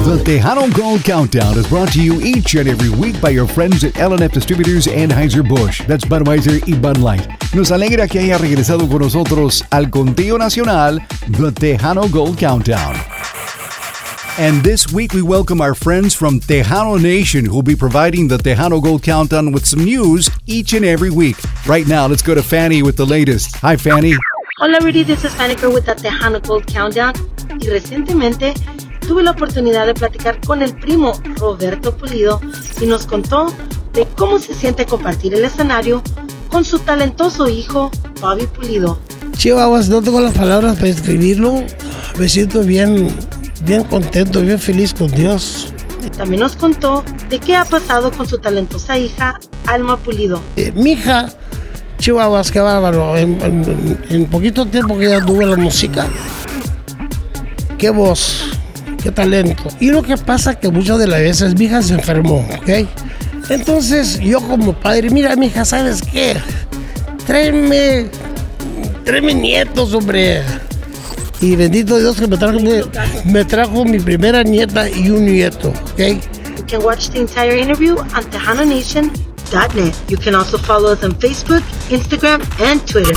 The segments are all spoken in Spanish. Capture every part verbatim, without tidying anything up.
The Tejano Gold Countdown is brought to you each and every week by your friends at L and F Distributors and Anheuser-Busch. That's Budweiser y Bud Light. Nos alegra que haya regresado con nosotros al conteo nacional, The Tejano Gold Countdown. And this week we welcome our friends from Tejano Nation who will be providing the Tejano Gold Countdown with some news each and every week. Right now, let's go to Fanny with the latest. Hi, Fanny. Hola, Rudy. This is Fanny Girl with the Tejano Gold Countdown. Y recientemente tuve la oportunidad de platicar con el primo Roberto Pulido y nos contó de cómo se siente compartir el escenario con su talentoso hijo, Bobby Pulido. Chihuahuas, no tengo las palabras para escribirlo. Me siento bien, bien contento, bien feliz con Dios. Y también nos contó de qué ha pasado con su talentosa hija, Alma Pulido. Eh, mi hija, Chihuahuas, qué bárbaro. En, en, en poquito tiempo que ya tuvo la música. Qué voz, qué talento. Y lo que pasa es que muchas de las veces mi hija se enfermó, ¿ok? Entonces yo como padre, mira mi hija, ¿sabes qué? Tráeme, tráeme nietos, hombre. Y bendito Dios que me trajo, me, me trajo mi primera nieta y un nieto, ¿ok? You can watch the entire interview on Tejano Nation dot net. You can also follow us on Facebook, Instagram, and Twitter.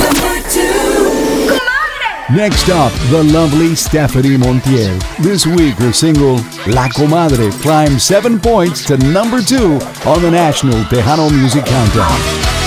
Next up, the lovely Stephanie Montiel. This week, her single, La Comadre, climbed seven points to number two on the National Tejano Music Countdown.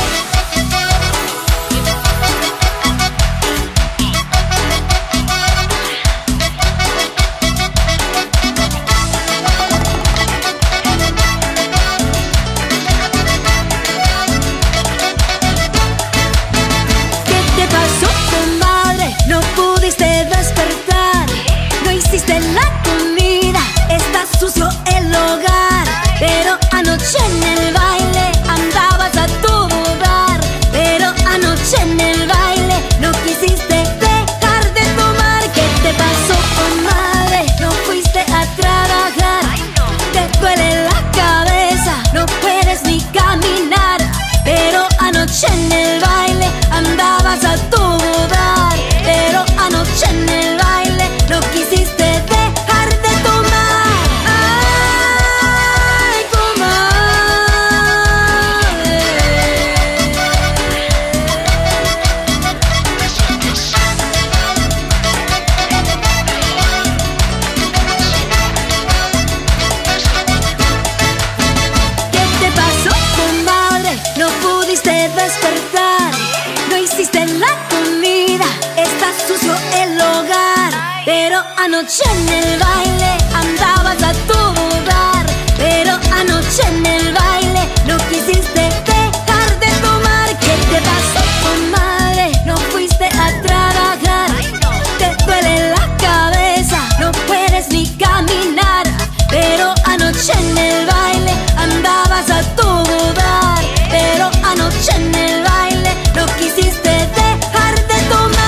En el baile andabas a todo dar, pero anoche en el baile no quisiste dejar de tomar. Ay, comadre. ¿Qué te pasó, comadre? No pudiste despertar, no hiciste la comida, está sucio el hogar, pero anoche en el baile andabas a todo dar, pero anoche en el baile no quisiste dejar de tomar. ¿Qué te pasó, comadre? No fuiste a trabajar, te duele la cabeza, no puedes ni caminar, pero anoche en el baile andabas a todo dar, pero anoche en el baile no quisiste dejar de tomar.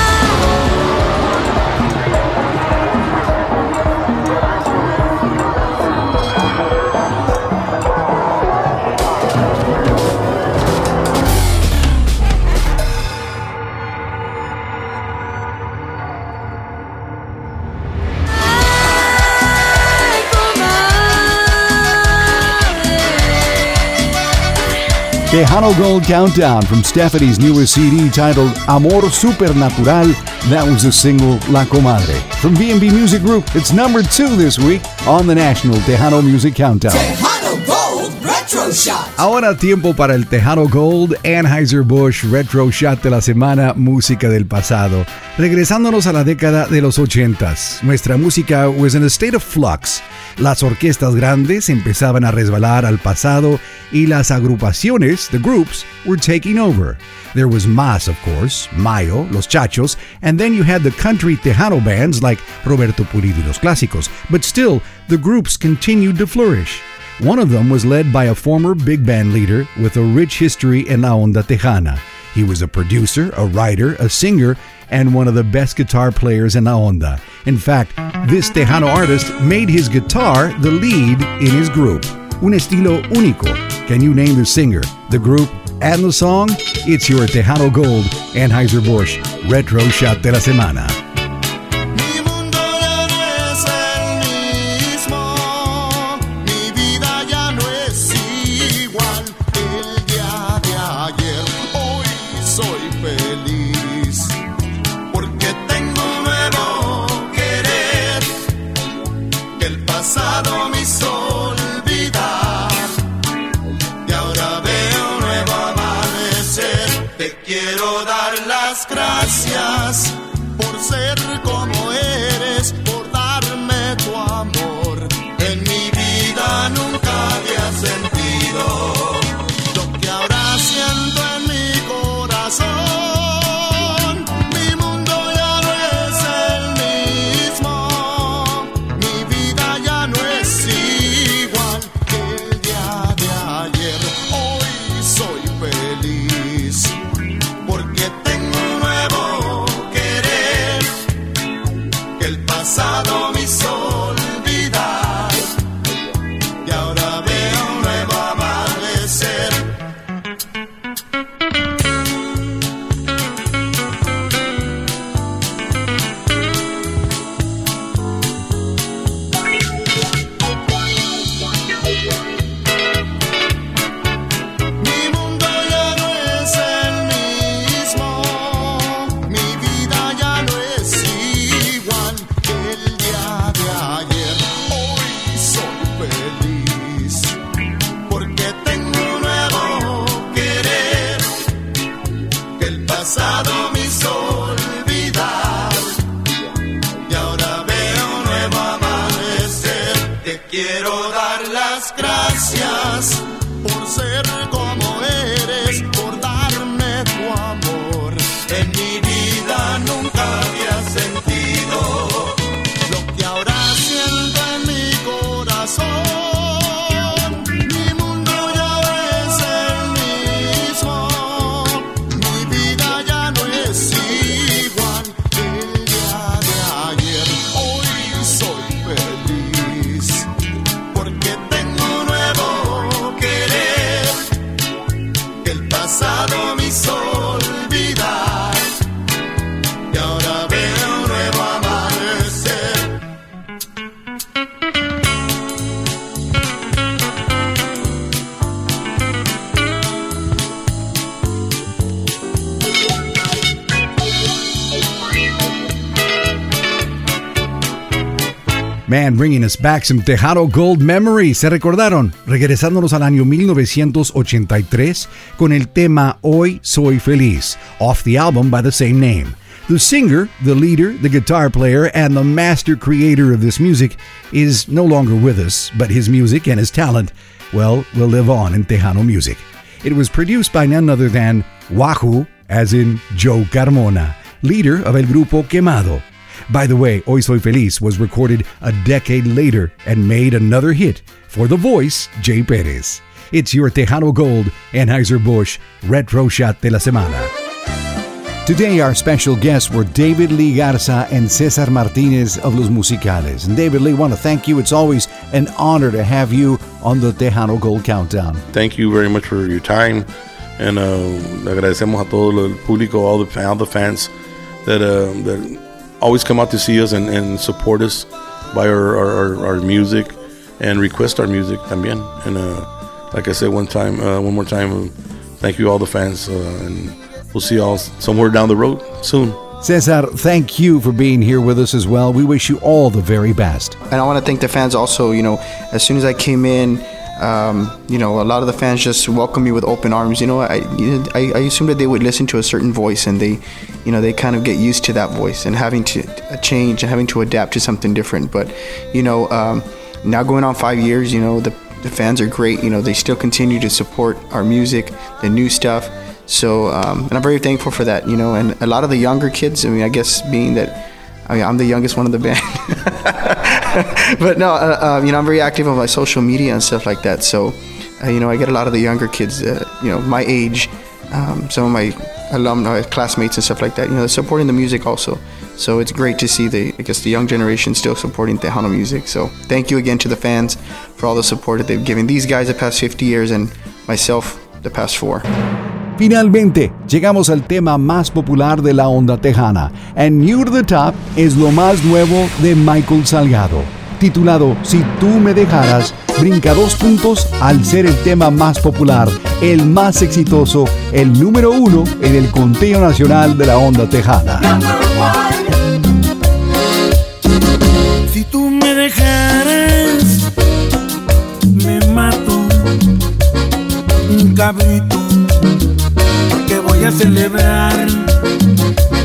Ay, comadre. Tejano Gold Countdown from Stephanie's newest C D titled Amor Supernatural. That was the single La Comadre. From B and B Music Group, it's number two this week on the National Tejano Music Countdown. Tejano Gold Retro Shot. Ahora tiempo para el Tejano Gold Anheuser-Busch Retro Shot de la semana, música del pasado. Regresándonos a la década de los ochentas, nuestra música was in a state of flux. Las orquestas grandes empezaban a resbalar al pasado y las agrupaciones, the groups, were taking over. There was Mas, of course, Mayo, Los Chachos, and then you had the country Tejano bands like Roberto Pulido y Los Clásicos. But still, the groups continued to flourish. One of them was led by a former big band leader with a rich history in La Onda Tejana. He was a producer, a writer, a singer, and one of the best guitar players in La Onda. In fact, this Tejano artist made his guitar the lead in his group. Un estilo único. Can you name the singer, the group, and the song? It's your Tejano Gold Anheuser-Busch Retro Shot de la Semana. Mi mundo ya no es el mismo. gracias por ser como eres, por darme tu amor. En mi vida nunca había sentido lo que ahora siento en mi corazón. Mi mundo ya no es el mismo, mi vida ya no es igual que el día de ayer. Hoy soy feliz porque tengo un nuevo querer, que el pasado me hizo olvidar y ahora veo un nuevo amanecer. Mi mundo ya no es el mismo, mi vida ya no es igual que el día de ayer. Hoy soy feliz porque tengo un nuevo querer, que el pasado me hizo olvidar y ahora veo un nuevo amanecer. Te quiero dar las gracias por ser como eres, por darme tu amor. En mi vida nunca había sentido lo que ahora siento en mi corazón. Mi mundo ya no es el mismo, mi vida ya no es igual que el día de ayer. Hoy soy feliz porque tengo un nuevo querer, que el pasado me hizo olvidar y ahora veo un nuevo amanecer. Man, bringing us back some Tejano Gold memories. ¿Se recordaron? Regresándonos al año mil novecientos ochenta y tres con el tema Hoy Soy Feliz, off the album by the same name. The singer, the leader, the guitar player, and the master creator of this music is no longer with us, but his music and his talent, well, will live on in Tejano music. It was produced by none other than Wahoo, as in Joe Carmona, leader of el grupo Quemado. By the way, Hoy Soy Feliz was recorded a decade later and made another hit for the voice, Jay Perez. It's your Tejano Gold Anheuser-Busch Retro Shot de la Semana. Today, our special guests were David Lee Garza and Cesar Martinez of Los Musicales. And David Lee, I want to thank you. It's always an honor to have you on the Tejano Gold Countdown. Thank you very much for your time. And uh, le agradecemos a todo el público, all the, all the fans that, uh, that always come out to see us and, and support us by our, our, our music and request our music también. And uh, like I said one time, uh, one more time, uh, thank you all the fans, uh, and we'll see you all somewhere down the road soon. Cesar, thank you for being here with us as well. We wish you all the very best. And I want to thank the fans also. You know, as soon as I came in, um, you know, a lot of the fans just welcomed me with open arms. You know, I, I, I assumed that they would listen to a certain voice, and they, you know, they kind of get used to that voice and having to change and having to adapt to something different. But, you know, um, now going on five years, you know, the, the fans are great. You know, they still continue to support our music, the new stuff. So, um, and I'm very thankful for that, you know, and a lot of the younger kids, I mean, I guess being that, I mean, I'm the youngest one in the band, but no, uh, uh, you know, I'm very active on my social media and stuff like that. So, uh, you know, I get a lot of the younger kids, uh, you know, my age, um, some of my alumni, classmates and stuff like that, you know, supporting the music also. So it's great to see the, I guess, the young generation still supporting Tejano music. So thank you again to the fans for all the support that they've given these guys the past fifty years and myself the past four. Finalmente, llegamos al tema más popular de la onda tejana. And Near the Top es lo más nuevo de Michael Salgado. Titulado Si tú me dejaras, brinca dos puntos al ser el tema más popular, el más exitoso, el número uno en el conteo nacional de la onda tejana. Si tú me dejaras, me mato un cabrito que voy a celebrar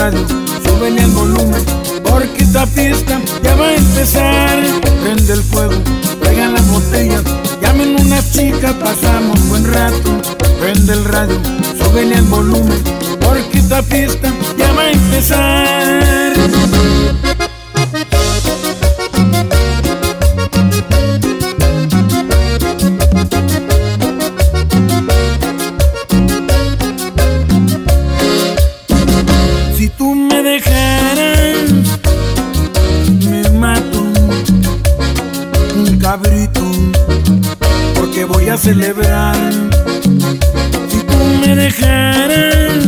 radio, súbele al volumen, porque esta fiesta ya va a empezar. Prende el fuego, traigan las botellas, llamen unas chicas, pasamos buen rato. Prende el radio, súbele al volumen, porque esta fiesta ya va a empezar. Si tú me dejaras, me mato un cabrito, porque voy a celebrar. Si tú me dejaras,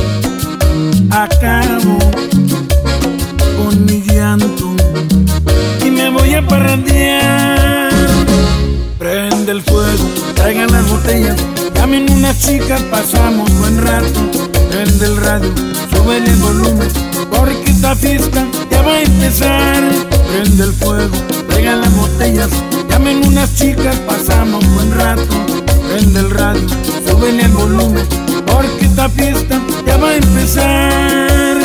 acabo con mi llanto y me voy a parrandear. Prende el fuego, traigan las botellas, llamen unas chicas, pasamos buen rato. Prende el radio, súbele el volumen, porque esta fiesta ya va a empezar. Prende el fuego, traigan las botellas, llamen unas chicas, pasamos buen rato. Prende el radio, súbele el volumen, porque esta fiesta ya va a empezar.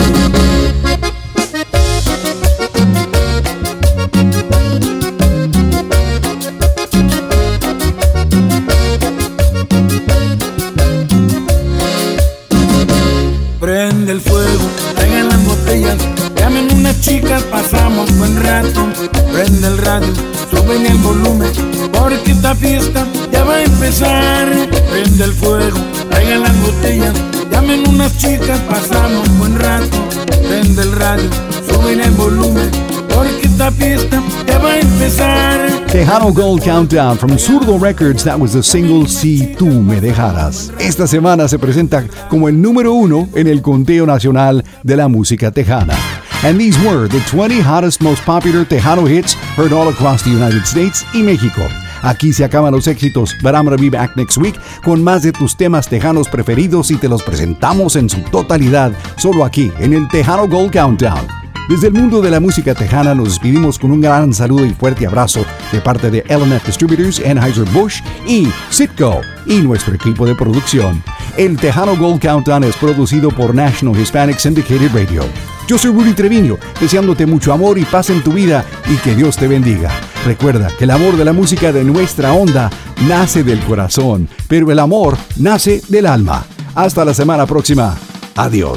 Prende el fuego, traigan las botellas, llamen unas chicas, pasamos buen rato. Prende el radio, súbele el volumen, porque esta fiesta ya va a empezar. Prende el fuego, traigan las botellas, llamen unas chicas, pasamos buen rato. Prende el radio, súbele el volumen, porque esta fiesta ya va a empezar. Tejano Gold Countdown from Zurdo Records. That was the single Si Tú Me Dejaras. Esta semana se presenta como el número uno en el conteo nacional de la música tejana. And these were the twenty hottest, most popular Tejano hits heard all across the United States y México. Aquí se acaban los éxitos, but I'm gonna be back next week con más de tus temas tejanos preferidos y te los presentamos en su totalidad, solo aquí en el Tejano Gold Countdown. Desde el mundo de la música tejana nos despedimos con un gran saludo y fuerte abrazo de parte de L and F Distributors, Anheuser-Busch y Citgo y nuestro equipo de producción. El Tejano Gold Countdown es producido por National Hispanic Syndicated Radio. Yo soy Rudy Treviño, deseándote mucho amor y paz en tu vida y que Dios te bendiga. Recuerda que el amor de la música de nuestra onda nace del corazón, pero el amor nace del alma. Hasta la semana próxima. Adiós.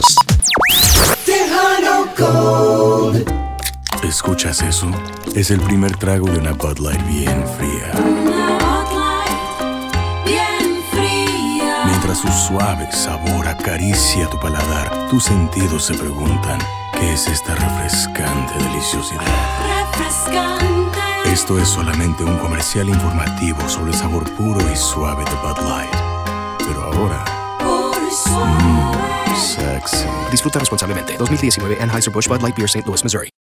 Gold. ¿Escuchas eso? Es el primer trago de una Bud Light bien fría. Una Bud Light bien fría. Mientras su suave sabor acaricia tu paladar, tus sentidos se preguntan, ¿qué es esta refrescante deliciosidad? Refrescante. Esto es solamente un comercial informativo sobre el sabor puro y suave de Bud Light. Pero ahora... Puro y suave. Mmm, sexy. Disfruta responsablemente. dos mil diecinueve Anheuser-Busch Bud Light Beer, Saint Louis, Missouri.